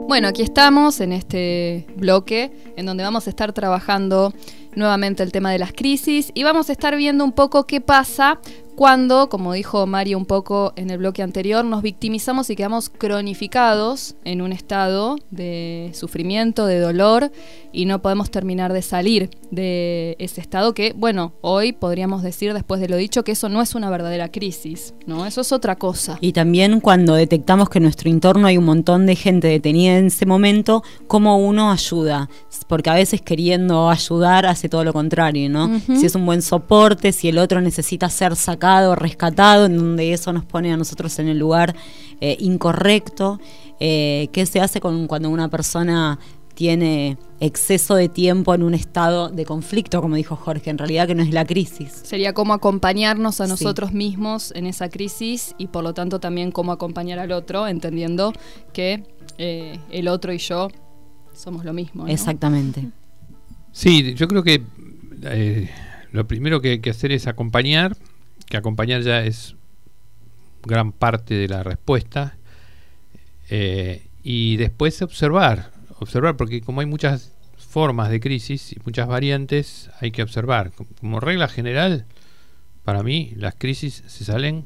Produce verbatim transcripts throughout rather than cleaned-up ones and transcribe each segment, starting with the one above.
Bueno, aquí estamos en este bloque en donde vamos a estar trabajando nuevamente el tema de las crisis y vamos a estar viendo un poco qué pasa cuando, como dijo Mario un poco en el bloque anterior, nos victimizamos y quedamos cronificados en un estado de sufrimiento, de dolor, y no podemos terminar de salir de ese estado que, bueno, hoy podríamos decir, después de lo dicho, que eso no es una verdadera crisis, ¿no? Eso es otra cosa. Y también cuando detectamos que en nuestro entorno hay un montón de gente detenida en ese momento, ¿cómo uno ayuda? Porque a veces queriendo ayudar hace todo lo contrario, ¿no? Uh-huh. Si es un buen soporte, si el otro necesita ser sacado, rescatado, en donde eso nos pone a nosotros en el lugar eh, incorrecto. Eh, ¿Qué se hace con cuando una persona tiene exceso de tiempo en un estado de conflicto, como dijo Jorge, en realidad que no es la crisis? Sería cómo acompañarnos a nosotros sí. mismos en esa crisis y por lo tanto también cómo acompañar al otro, entendiendo que eh, el otro y yo somos lo mismo, ¿no? Exactamente. Sí, yo creo que eh, lo primero que hay que hacer es acompañar, que acompañar ya es gran parte de la respuesta, eh, y después observar, observar, porque como hay muchas formas de crisis y muchas variantes, hay que observar. Como regla general, para mí, las crisis se salen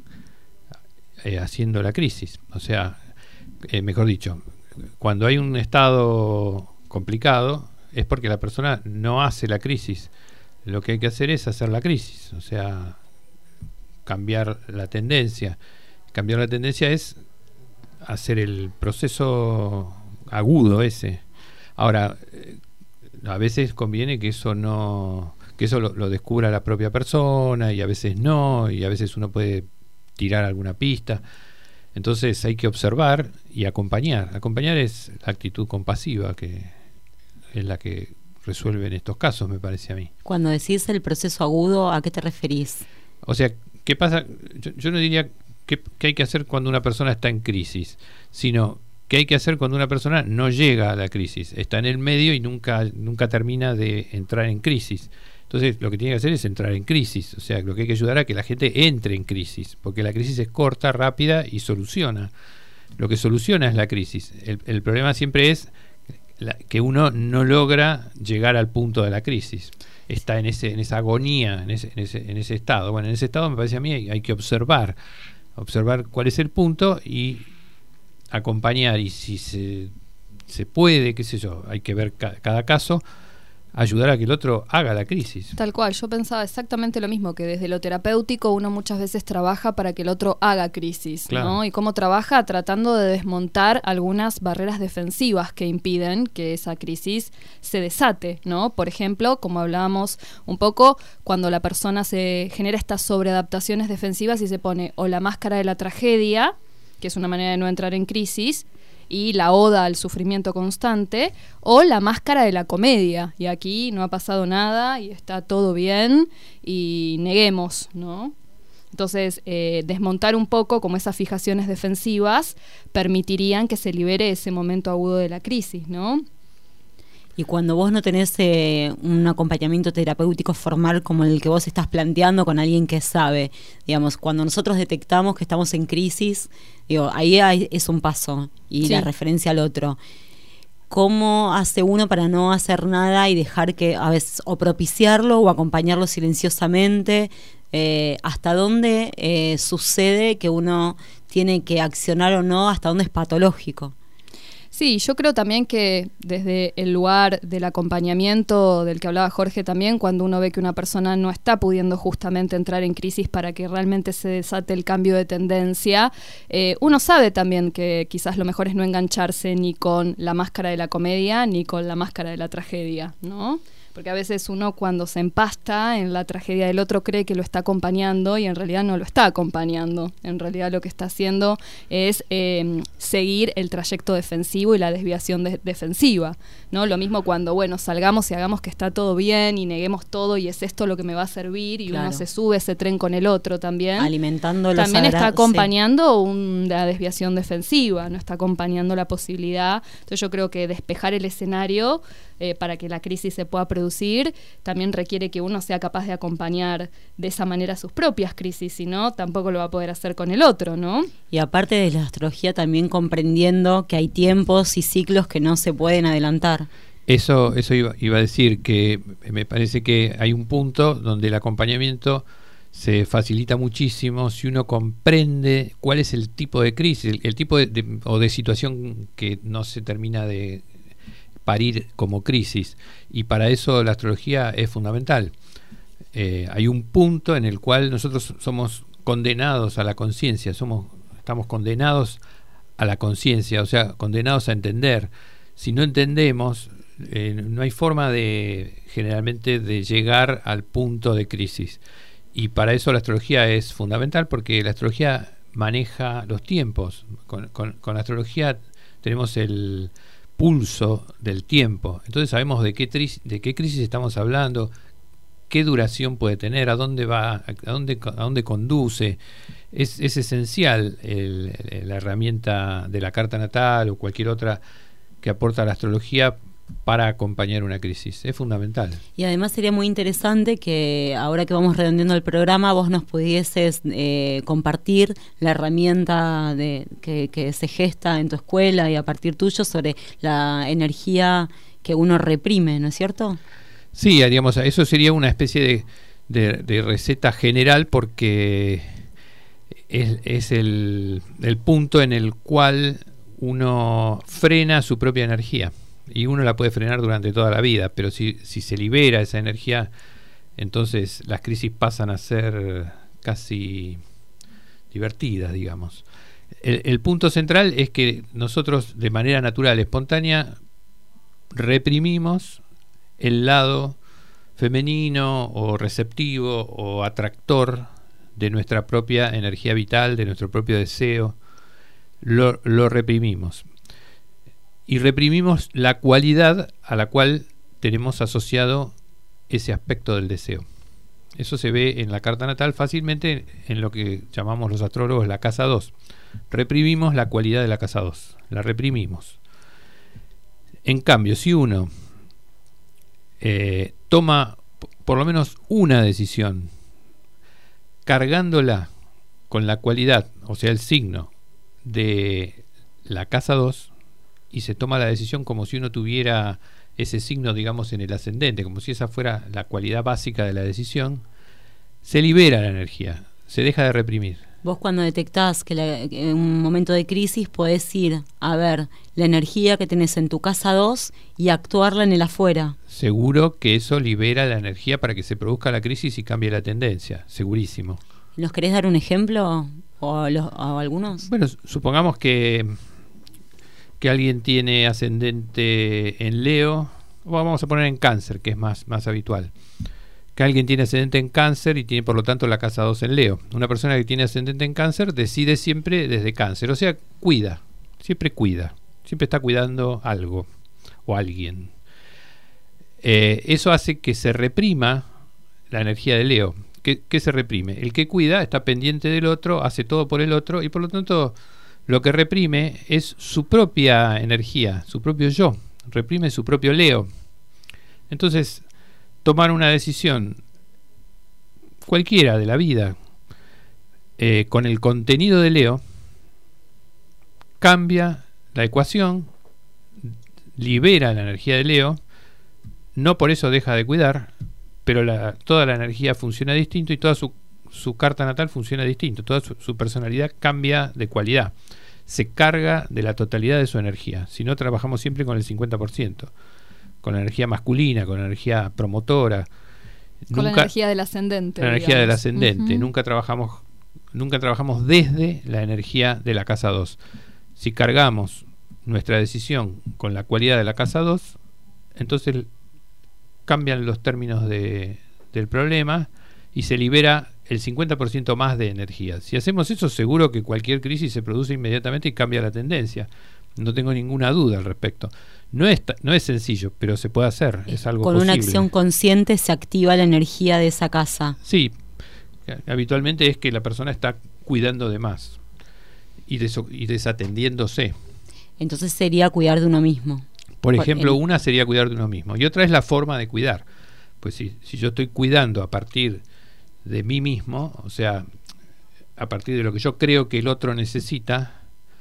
eh, haciendo la crisis. O sea, eh, mejor dicho, cuando hay un estado complicado, es porque la persona no hace la crisis. Lo que hay que hacer es hacer la crisis, o sea, cambiar la tendencia. Cambiar la tendencia es hacer el proceso agudo ese. Ahora, a veces conviene que eso no, que eso lo, lo descubra la propia persona, y a veces no, y a veces uno puede tirar alguna pista. Entonces hay que observar y acompañar. Acompañar es la actitud compasiva, que es la que resuelve en estos casos, me parece a mí. Cuando decís el proceso agudo, ¿a qué te referís? O sea, ¿qué pasa? Yo, yo no diría qué, qué hay que hacer cuando una persona está en crisis, sino qué hay que hacer cuando una persona no llega a la crisis, está en el medio y nunca, nunca termina de entrar en crisis. Entonces lo que tiene que hacer es entrar en crisis, o sea, lo que hay que ayudar a que la gente entre en crisis, porque la crisis es corta, rápida y soluciona. Lo que soluciona es la crisis. El, el problema siempre es la, que uno no logra llegar al punto de la crisis. Está en ese en esa agonía, en ese, en ese en ese estado. Bueno, en ese estado me parece a mí hay, hay que observar, observar cuál es el punto y acompañar, y si se, se puede, qué sé yo, hay que ver ca- cada caso, ayudar a que el otro haga la crisis. Tal cual, yo pensaba exactamente lo mismo, que desde lo terapéutico uno muchas veces trabaja para que el otro haga crisis, claro. ¿no? Y cómo trabaja tratando de desmontar algunas barreras defensivas que impiden que esa crisis se desate, ¿no? Por ejemplo, como hablábamos un poco, cuando la persona se genera estas sobreadaptaciones defensivas y se pone o la máscara de la tragedia, que es una manera de no entrar en crisis, y la oda al sufrimiento constante, o la máscara de la comedia, y aquí no ha pasado nada y está todo bien y neguemos, ¿no? Entonces, eh, desmontar un poco como esas fijaciones defensivas permitirían que se libere ese momento agudo de la crisis, ¿no? Y cuando vos no tenés eh, un acompañamiento terapéutico formal como el que vos estás planteando con alguien que sabe, digamos, cuando nosotros detectamos que estamos en crisis, digo, ahí hay, es un paso y sí. La referencia al otro. ¿Cómo hace uno para no hacer nada y dejar que, a veces, o propiciarlo o acompañarlo silenciosamente? Eh, ¿Hasta dónde eh, sucede que uno tiene que accionar o no? ¿Hasta dónde es patológico? Sí, yo creo también que desde el lugar del acompañamiento del que hablaba Jorge también, cuando uno ve que una persona no está pudiendo justamente entrar en crisis para que realmente se desate el cambio de tendencia, eh, uno sabe también que quizás lo mejor es no engancharse ni con la máscara de la comedia ni con la máscara de la tragedia, ¿no? Porque a veces uno cuando se empasta en la tragedia del otro cree que lo está acompañando y en realidad no lo está acompañando. En realidad lo que está haciendo es eh, seguir el trayecto defensivo y la desviación de- defensiva, ¿no? Lo mismo cuando, bueno, salgamos y hagamos que está todo bien y neguemos todo y es esto lo que me va a servir y claro. Uno se sube ese tren con el otro también. Alimentando los También agra- está acompañando sí. una desviación defensiva, no está acompañando la posibilidad. Entonces yo creo que despejar el escenario eh, para que la crisis se pueda producir, también requiere que uno sea capaz de acompañar de esa manera sus propias crisis, si no, tampoco lo va a poder hacer con el otro, ¿no? Y aparte de la astrología, también comprendiendo que hay tiempos y ciclos que no se pueden adelantar. Eso, eso iba, iba a decir, que me parece que hay un punto donde el acompañamiento se facilita muchísimo si uno comprende cuál es el tipo de crisis, el, el tipo de, de, o de situación que no se termina de parir como crisis, y para eso la astrología es fundamental. Eh, hay un punto en el cual nosotros somos condenados a la conciencia, somos, estamos condenados a la conciencia, o sea, condenados a entender. Si no entendemos, eh, no hay forma de, generalmente, de llegar al punto de crisis. Y para eso la astrología es fundamental, porque la astrología maneja los tiempos. Con, con, con la astrología tenemos el pulso del tiempo. Entonces sabemos de qué, tri, de qué crisis estamos hablando, qué duración puede tener, a dónde va, a dónde, a dónde conduce. Es, es esencial el, la herramienta de la carta natal o cualquier otra que aporta la astrología para acompañar una crisis. Es fundamental. Y además sería muy interesante que ahora que vamos redondeando el programa, vos nos pudieses eh, compartir la herramienta de, que, que se gesta en tu escuela y a partir tuyo sobre la energía que uno reprime, ¿no es cierto? Sí, digamos, eso sería una especie de, de, de receta general, porque es, es el, el punto en el cual uno frena su propia energía. Y uno la puede frenar durante toda la vida, pero si, si se libera esa energía, entonces las crisis pasan a ser casi divertidas, digamos. El, el punto central es que nosotros, de manera natural, espontánea, reprimimos el lado femenino o receptivo o atractor de nuestra propia energía vital, de nuestro propio deseo. Lo, lo reprimimos. Y reprimimos la cualidad a la cual tenemos asociado ese aspecto del deseo. Eso se ve en la carta natal fácilmente en lo que llamamos los astrólogos la casa dos. Reprimimos la cualidad de la casa dos, la reprimimos. En cambio, si uno eh, toma por lo menos una decisión cargándola con la cualidad, o sea, el signo de la casa dos, y se toma la decisión como si uno tuviera ese signo, digamos, en el ascendente, como si esa fuera la cualidad básica de la decisión, se libera la energía, se deja de reprimir. Vos cuando detectás que la, en un momento de crisis podés ir a ver la energía que tenés en tu casa dos y actuarla en el afuera. Seguro que eso libera la energía para que se produzca la crisis y cambie la tendencia, segurísimo. ¿Nos querés dar un ejemplo o, los, o algunos? Bueno, supongamos que... que alguien tiene ascendente en Leo, o vamos a poner en Cáncer, que es más, más habitual. Que alguien tiene ascendente en Cáncer y tiene por lo tanto la casa dos en Leo. Una persona que tiene ascendente en Cáncer decide siempre desde Cáncer, o sea, cuida, siempre cuida, siempre está cuidando algo o alguien. Eh, eso hace que se reprima la energía de Leo. ¿Qué, qué se reprime? El que cuida está pendiente del otro, hace todo por el otro y por lo tanto... lo que reprime es su propia energía, su propio yo, reprime su propio Leo. Entonces, tomar una decisión cualquiera de la vida eh, con el contenido de Leo cambia la ecuación, libera la energía de Leo, no por eso deja de cuidar, pero la, toda la energía funciona distinto y toda su su carta natal funciona distinto, toda su, su personalidad cambia de cualidad, se carga de la totalidad de su energía. Si no, trabajamos siempre con el cincuenta por ciento, con la energía masculina, con la energía promotora, con nunca, la energía del ascendente. La energía digamos. del ascendente, uh-huh. nunca trabajamos nunca trabajamos desde la energía de la casa dos. Si cargamos nuestra decisión con la cualidad de la casa dos, entonces cambian los términos de, del problema y se libera el cincuenta por ciento más de energía. Si hacemos eso, seguro que cualquier crisis se produce inmediatamente y cambia la tendencia. No tengo ninguna duda al respecto. No es, no es sencillo, pero se puede hacer. Es algo Con posible. Una acción consciente se activa la energía de esa casa. Sí, habitualmente es que la persona está cuidando de más y, des- y desatendiéndose. Entonces sería cuidar de uno mismo. Por ejemplo, el... una sería cuidar de uno mismo y otra es la forma de cuidar. Pues si, si yo estoy cuidando a partir de mí mismo, o sea, a partir de lo que yo creo que el otro necesita,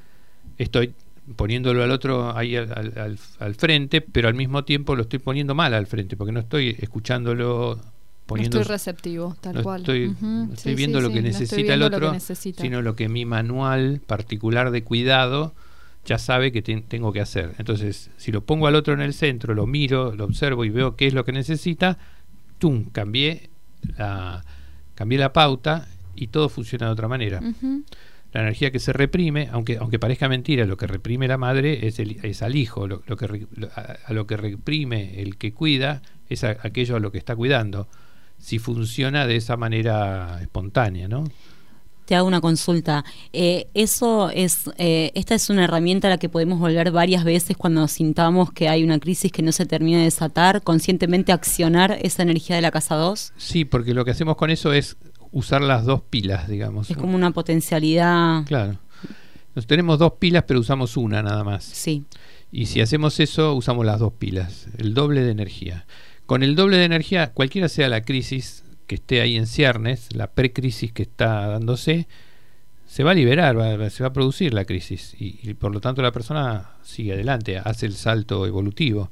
estoy poniéndolo al otro ahí al, al, al frente, pero al mismo tiempo lo estoy poniendo mal al frente, porque no estoy escuchándolo, poniendo, no estoy receptivo, tal no cual. Estoy, uh-huh. no estoy sí, viendo sí, lo que sí, necesita no el otro, necesita. sino lo que mi manual particular de cuidado ya sabe que te, tengo que hacer. Entonces, si lo pongo al otro en el centro, lo miro, lo observo y veo qué es lo que necesita, ¡tum!, cambié la, cambié la pauta y todo funciona de otra manera. Uh-huh. La energía que se reprime, aunque aunque parezca mentira, lo que reprime la madre es, el, es al hijo, lo, lo que lo, a, a lo que reprime el que cuida es a, aquello a lo que está cuidando, si funciona de esa manera espontánea, ¿no? Te hago una consulta. Eh, eso es, eh, esta es una herramienta a la que podemos volver varias veces cuando sintamos que hay una crisis que no se termina de desatar, conscientemente accionar esa energía de la casa dos. Sí, porque lo que hacemos con eso es usar las dos pilas, digamos. Es como una potencialidad. Claro. Nos tenemos dos pilas, pero usamos una nada más. Sí. Y si hacemos eso, usamos las dos pilas, el doble de energía. Con el doble de energía, cualquiera sea la crisis que esté ahí en ciernes, la precrisis que está dándose, se va a liberar, va, se va a producir la crisis y, y por lo tanto la persona sigue adelante, hace el salto evolutivo,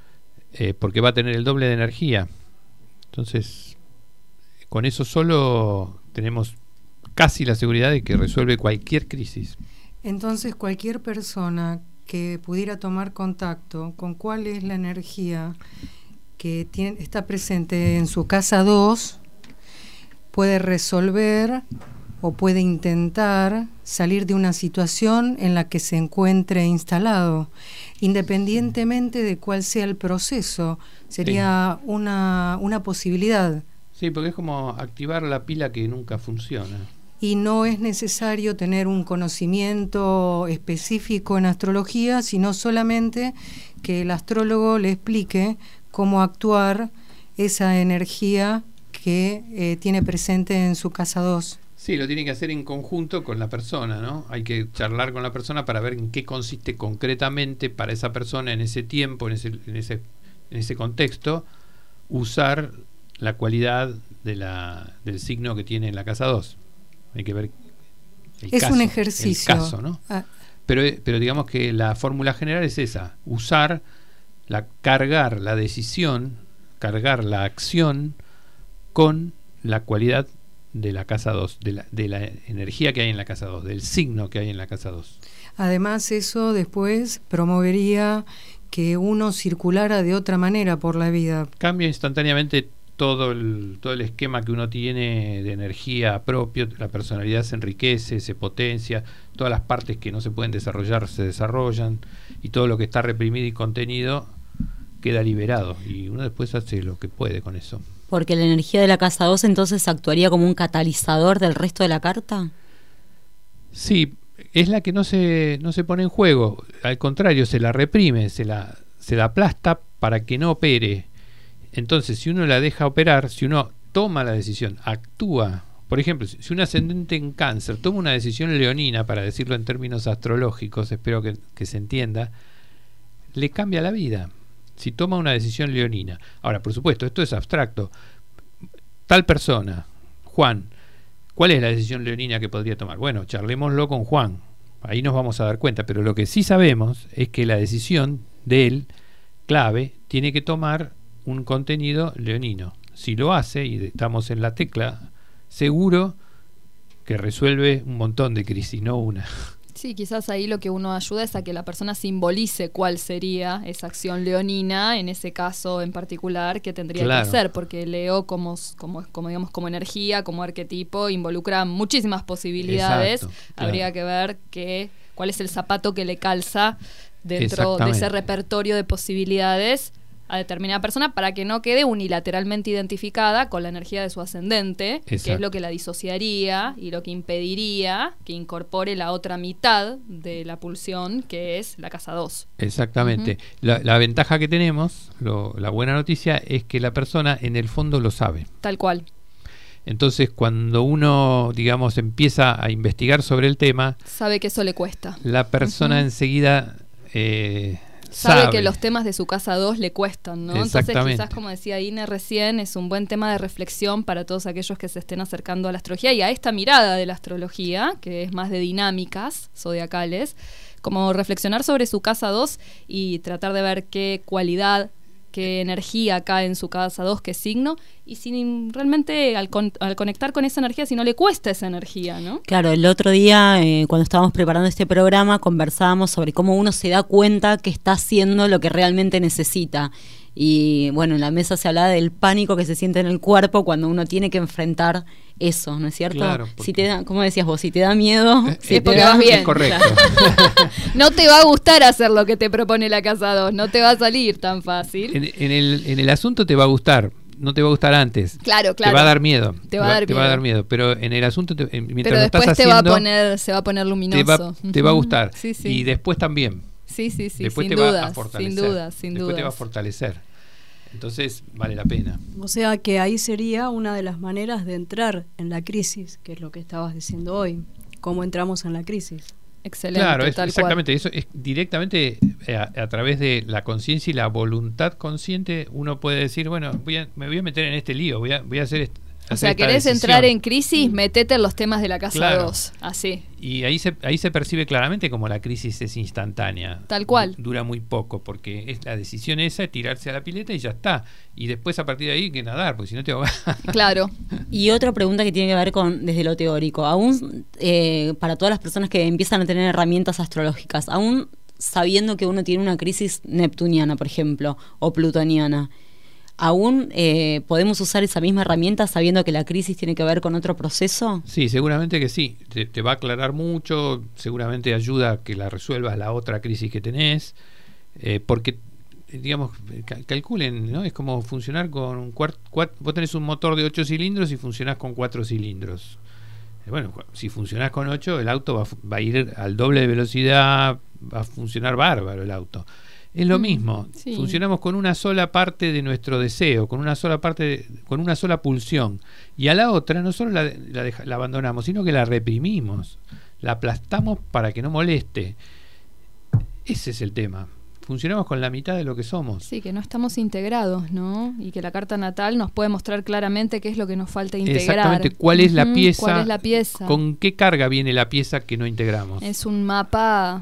eh, porque va a tener el doble de energía. Entonces, con eso solo tenemos casi la seguridad de que resuelve cualquier crisis. Entonces, cualquier persona que pudiera tomar contacto con cuál es la energía que tiene, está presente en su casa dos, puede resolver o puede intentar salir de una situación en la que se encuentre instalado, independientemente de cuál sea el proceso. Sería sí. una, una posibilidad. Sí, porque es como activar la pila que nunca funciona. Y no es necesario tener un conocimiento específico en astrología, sino solamente que el astrólogo le explique cómo actuar esa energía que eh, tiene presente en su casa dos. Sí, lo tiene que hacer en conjunto con la persona, ¿no? Hay que charlar con la persona para ver en qué consiste concretamente para esa persona en ese tiempo, en ese, en ese, en ese contexto, usar la cualidad de la, del signo que tiene en la casa dos. Hay que ver el es caso, un ejercicio. El caso, ¿no? Ah. Pero, pero digamos que la fórmula general es esa, usar La, cargar la decisión, cargar la acción con la cualidad de la casa dos, de la, de la energía que hay en la casa dos, del signo que hay en la casa dos. Además, eso después promovería que uno circulara de otra manera por la vida. Cambia instantáneamente todo el, todo el esquema que uno tiene de energía propio, la personalidad se enriquece, se potencia, todas las partes que no se pueden desarrollar se desarrollan y todo lo que está reprimido y contenido queda liberado y uno después hace lo que puede con eso. Porque la energía de la casa dos entonces actuaría como un catalizador del resto de la carta. Sí, es la que no se no se pone en juego, al contrario, se la reprime, se la se la aplasta para que no opere. Entonces, si uno la deja operar, si uno toma la decisión, actúa, por ejemplo, si un ascendente en Cáncer toma una decisión leonina, para decirlo en términos astrológicos, espero que, que se entienda, le cambia la vida. Si toma una decisión leonina. Ahora, por supuesto, esto es abstracto. Tal persona, Juan, ¿cuál es la decisión leonina que podría tomar? Bueno, charlémoslo con Juan. Ahí nos vamos a dar cuenta. Pero lo que sí sabemos es que la decisión de él, clave, tiene que tomar un contenido leonino. Si lo hace, y estamos en la tecla, seguro que resuelve un montón de crisis, no una. Sí, quizás ahí lo que uno ayuda es a que la persona simbolice cuál sería esa acción leonina en ese caso en particular que tendría claro. que hacer, porque Leo como, como, como digamos como energía, como arquetipo, involucra muchísimas posibilidades. Exacto, claro. Habría que ver que, cuál es el zapato que le calza dentro de ese repertorio de posibilidades a determinada persona para que no quede unilateralmente identificada con la energía de su ascendente, Exacto. que es lo que la disociaría y lo que impediría que incorpore la otra mitad de la pulsión, que es la casa dos. Exactamente. Uh-huh. La, la ventaja que tenemos, lo, la buena noticia, es que la persona en el fondo lo sabe. Tal cual. Entonces, cuando uno, digamos, empieza a investigar sobre el tema, sabe que eso le cuesta. La persona uh-huh. enseguida... Eh, sabe, sabe que los temas de su casa dos le cuestan, ¿no? Entonces quizás, como decía Ine recién, es un buen tema de reflexión para todos aquellos que se estén acercando a la astrología y a esta mirada de la astrología, que es más de dinámicas zodiacales, como reflexionar sobre su casa dos y tratar de ver qué cualidad, qué energía cae en su casa dos, qué signo, y si realmente al, con, al conectar con esa energía, si no le cuesta esa energía, ¿no? Claro, el otro día, eh, cuando estábamos preparando este programa, conversábamos sobre cómo uno se da cuenta que está haciendo lo que realmente necesita. Y bueno, en la mesa se hablaba del pánico que se siente en el cuerpo cuando uno tiene que enfrentar eso, ¿no es cierto? Claro, si te da, como decías vos, si te da miedo, eh, si es porque da, vas bien. Es correcto. No te va a gustar hacer lo que te propone la casa dos, no te va a salir tan fácil. En, en, el, en el asunto te va a gustar, no te va a gustar antes. Claro, claro. Te va a dar miedo. Te va a dar te miedo. va a dar miedo, pero en el asunto, te, mientras pero lo después estás te haciendo, va a poner, se va a poner luminoso. Te va, te va a gustar. Sí, sí. Y después también. Sí, sí, sí, después sin te dudas, va a fortalecer. sin dudas, sin después dudas. te va a fortalecer. Entonces vale la pena. O sea que ahí sería una de las maneras de entrar en la crisis, que es lo que estabas diciendo hoy. ¿Cómo entramos en la crisis? Excelente, claro, es, tal exactamente. cual. Eso es directamente a, a través de la conciencia y la voluntad consciente. Uno puede decir, bueno, voy a, me voy a meter en este lío, voy a, voy a hacer esto. O sea, querés entrar en crisis, metete en los temas de la casa dos, claro. así. Y ahí se, ahí se percibe claramente como la crisis es instantánea. Tal cual. Dura muy poco, porque es la decisión esa de tirarse a la pileta y ya está. Y después a partir de ahí hay que nadar, porque si no te ahogas. Claro. Y otra pregunta que tiene que ver con desde lo teórico. Aún eh, para todas las personas que empiezan a tener herramientas astrológicas, aún sabiendo que uno tiene una crisis neptuniana, por ejemplo, o plutoniana, ¿aún eh, podemos usar esa misma herramienta sabiendo que la crisis tiene que ver con otro proceso? Sí, seguramente que sí. Te, te va a aclarar mucho, seguramente ayuda a que la resuelvas la otra crisis que tenés, eh, porque, digamos, cal- calculen, ¿no? Es como funcionar con un cuarto... Vos tenés un motor de ocho cilindros y funcionás con cuatro cilindros. Eh, bueno, si funcionás con ocho, el auto va, va a ir al doble de velocidad, va a funcionar bárbaro el auto. Es lo mismo, sí. Funcionamos con una sola parte de nuestro deseo, con una sola parte, de, con una sola pulsión, y a la otra no solo la, la, deja, la abandonamos, sino que la reprimimos, la aplastamos para que no moleste. Ese es el tema. Funcionamos con la mitad de lo que somos. Sí, que no estamos integrados, ¿no? Y que la carta natal nos puede mostrar claramente qué es lo que nos falta integrar. Exactamente, cuál es la Uh-huh, pieza, ¿Cuál es la pieza? con qué carga viene la pieza que no integramos. Es un mapa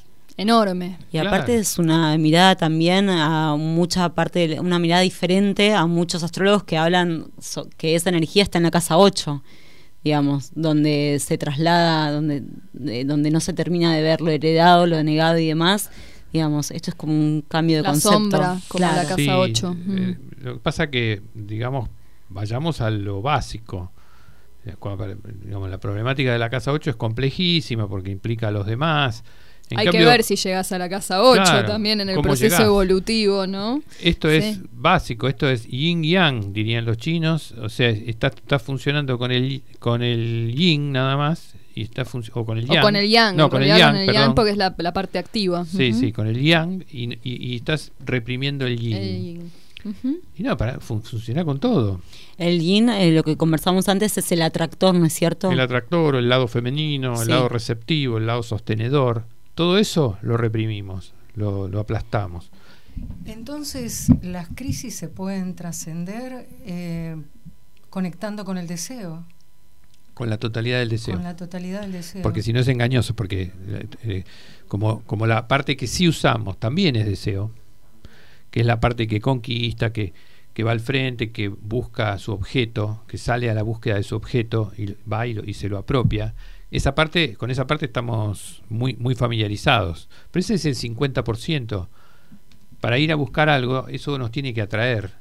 enorme. Y aparte Claro. es una mirada también a mucha parte, de, una mirada diferente a muchos astrólogos que hablan so, que esa energía está en la casa ocho, digamos, donde se traslada, donde, de, donde no se termina de ver lo heredado, lo negado y demás. Digamos, esto es como un cambio de La concepto. sombra, como Claro. la casa Sí, ocho. eh, Mm. lo que pasa que, digamos, vayamos a lo básico. Eh, cuando, digamos, la problemática de la casa ocho es complejísima porque implica a los demás. En Hay cambio, que ver si llegas a la casa ocho Claro, también en el ¿cómo proceso llegás? evolutivo, ¿no? Esto Sí. es básico, esto es yin yang, dirían los chinos. O sea, está, está funcionando con el con el yin nada más y está func- o con el yang. O con el yang, no, en con el realidad yang, con el perdón. yang porque es la, la parte activa. Sí, Ujú. sí, con el yang y, y, y estás reprimiendo el yin. El yin. Ujú. Y no, para fun- funciona con todo. El yin, eh, lo que conversamos antes, es el atractor, ¿no es cierto? El atractor, el lado femenino, el Sí. lado receptivo, el lado sostenedor, todo eso lo reprimimos, lo, lo aplastamos. Entonces, las crisis se pueden trascender eh, conectando con el deseo, Con la totalidad del deseo. con la totalidad del deseo. Porque si no es engañoso, porque eh, como, como la parte que sí usamos también es deseo, que es la parte que conquista, que, que va al frente, que busca su objeto, que sale a la búsqueda de su objeto y va y, lo, y se lo apropia. Esa parte, con esa parte estamos muy, muy familiarizados. Pero ese es el cincuenta por ciento. Para ir a buscar algo, eso nos tiene que atraer.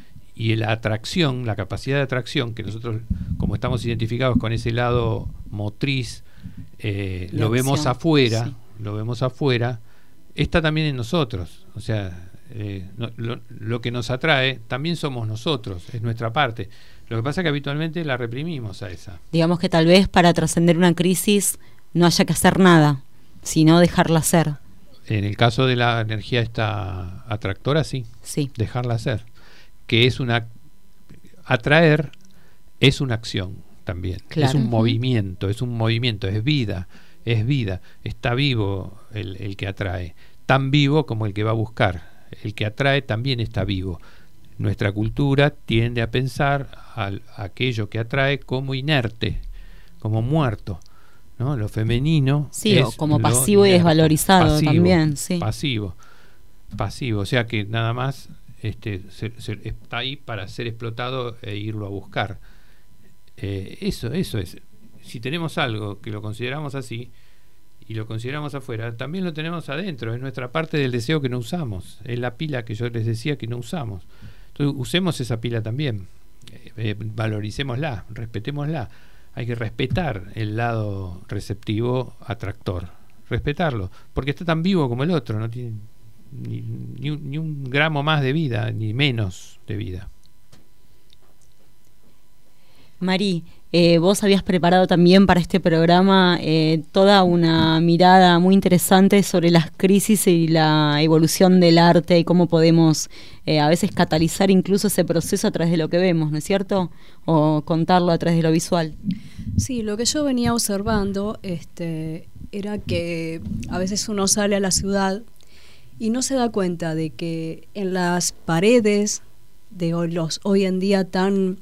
Y la atracción, la capacidad de atracción, que nosotros, como estamos identificados con ese lado motriz, eh, De lo vemos acción, afuera, sí. lo vemos afuera, está también en nosotros. O sea, eh, no, lo, lo que nos atrae también somos nosotros, es nuestra parte. Lo que pasa es que habitualmente la reprimimos a esa. Digamos que tal vez para trascender una crisis no haya que hacer nada, sino dejarla ser. En el caso de la energía esta atractora, sí, Sí. dejarla ser. Que es una... Atraer es una acción también. Claro. Es un Ujú. movimiento, es un movimiento, es vida, es vida. Está vivo el, el que atrae. tan vivo como el que va a buscar. El que atrae también está vivo. Nuestra cultura tiende a pensar al, a aquello que atrae como inerte, como muerto, ¿no? Lo femenino sí, es o como pasivo inerte, y desvalorizado pasivo, también, sí. Pasivo, pasivo, o sea que nada más este, se, se, está ahí para ser explotado e irlo a buscar. Eh, eso, eso es. Si tenemos algo que lo consideramos así y lo consideramos afuera, también lo tenemos adentro, es nuestra parte del deseo que no usamos, es la pila que yo les decía que no usamos. Entonces usemos esa pila también, eh, eh, valoricémosla, respetémosla. Hay que respetar el lado receptivo atractor, respetarlo, porque está tan vivo como el otro, no tiene ni, ni, un, ni un gramo más de vida, ni menos de vida. Mari, eh, vos habías preparado también para este programa eh, toda una mirada muy interesante sobre las crisis y la evolución del arte y cómo podemos eh, a veces catalizar incluso ese proceso a través de lo que vemos, ¿no es cierto? O contarlo a través de lo visual. Sí, lo que yo venía observando este, era que a veces uno sale a la ciudad y no se da cuenta de que en las paredes de hoy, los hoy en día tan...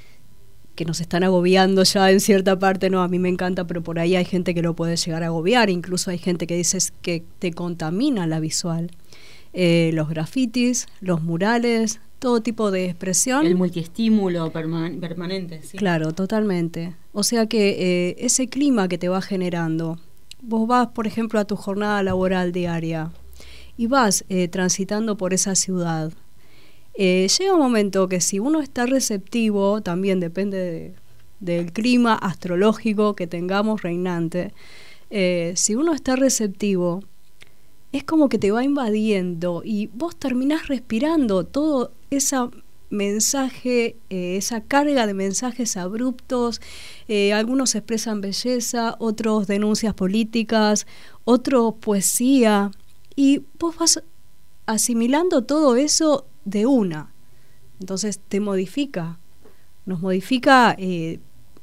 que nos están agobiando ya en cierta parte, no, a mí me encanta, pero por ahí hay gente que lo puede llegar a agobiar, incluso hay gente que dice que te contamina la visual. Eh, los grafitis, los murales, todo tipo de expresión. El multiestímulo perman- permanente, sí. Claro, totalmente. O sea que eh, ese clima que te va generando, vos vas, por ejemplo, a tu jornada laboral diaria y vas eh, transitando por esa ciudad. Eh, llega un momento que si uno está receptivo, también depende de, del clima astrológico que tengamos reinante, eh, si uno está receptivo, es como que te va invadiendo y vos terminás respirando todo ese mensaje, eh, esa carga de mensajes abruptos, eh, algunos expresan belleza, otros denuncias políticas, otros poesía, y vos vas asimilando todo eso de una, entonces te modifica, nos modifica, eh,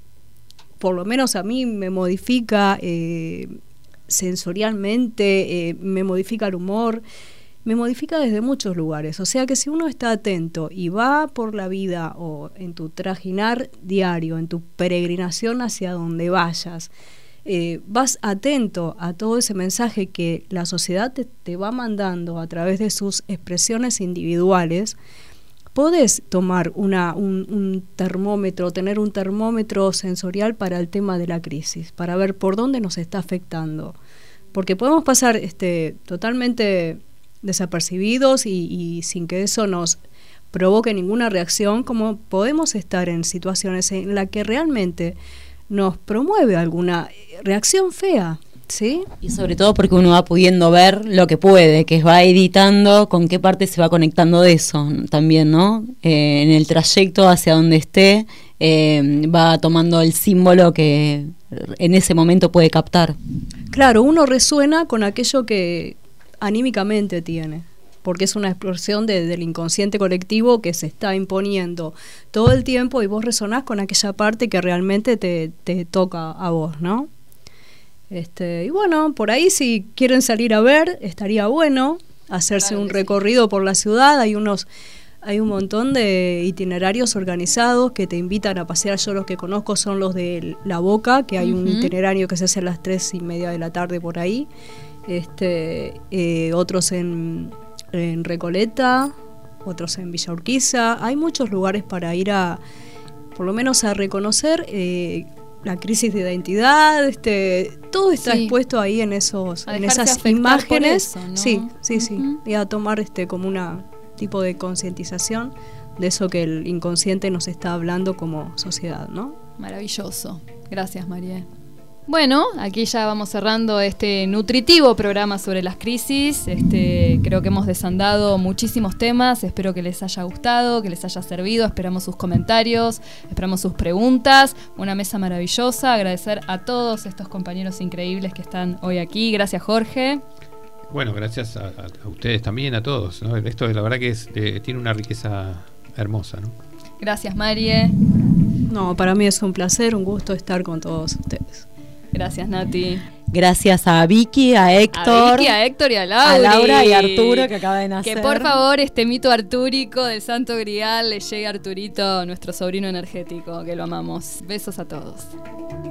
por lo menos a mí me modifica eh, sensorialmente, eh, me modifica el humor, me modifica desde muchos lugares, o sea que si uno está atento y va por la vida o en tu trajinar diario, en tu peregrinación hacia donde vayas, Eh, vas atento a todo ese mensaje que la sociedad te, te va mandando a través de sus expresiones individuales, podés tomar una, un, un termómetro, tener un termómetro sensorial para el tema de la crisis, para ver por dónde nos está afectando. Porque podemos pasar este, totalmente desapercibidos y, y sin que eso nos provoque ninguna reacción, como podemos estar en situaciones en las que realmente nos promueve alguna reacción fea, ¿sí? Y sobre todo porque uno va pudiendo ver lo que puede, que va editando con qué parte se va conectando de eso también, ¿no? Eh, en el trayecto hacia donde esté, eh, va tomando el símbolo que en ese momento puede captar. Claro, uno resuena con aquello que anímicamente tiene, porque es una explosión de, del inconsciente colectivo que se está imponiendo todo el tiempo y vos resonás con aquella parte que realmente te, te toca a vos, ¿no? Este, y bueno, por ahí si quieren salir a ver, estaría bueno hacerse claro un recorrido sí. por la ciudad, hay unos hay un montón de itinerarios organizados que te invitan a pasear. Yo los que conozco son los de La Boca, que hay uh-huh. un itinerario que se hace a las tres y media de la tarde por ahí, este, eh, otros en en Recoleta, otros en Villa Urquiza. Hay muchos lugares para ir a, por lo menos a reconocer eh, la crisis de identidad, este, todo está sí. expuesto ahí en esos, en esas imágenes, eso, ¿no? sí, sí, uh-huh. sí, y a tomar este como una tipo de concientización de eso que el inconsciente nos está hablando como sociedad, ¿no? Maravilloso, gracias María. Bueno, aquí ya vamos cerrando este nutritivo programa sobre las crisis. Este, creo que hemos desandado muchísimos temas. Espero que les haya gustado, que les haya servido. Esperamos sus comentarios, esperamos sus preguntas. Una mesa maravillosa. Agradecer a todos estos compañeros increíbles que están hoy aquí. Gracias, Jorge. Bueno, gracias a, a ustedes también, a todos, ¿no? Esto la verdad que es, eh, tiene una riqueza hermosa, ¿no? Gracias, Marie. No, para mí es un placer, un gusto estar con todos ustedes. Gracias, Nati. Gracias a Vicky, a Héctor. A Vicky, a Héctor y a Laura. A Laura y a Arturo, que acaba de nacer. Que por favor este mito artúrico del Santo Grial le llegue a Arturito, nuestro sobrino energético, que lo amamos. Besos a todos.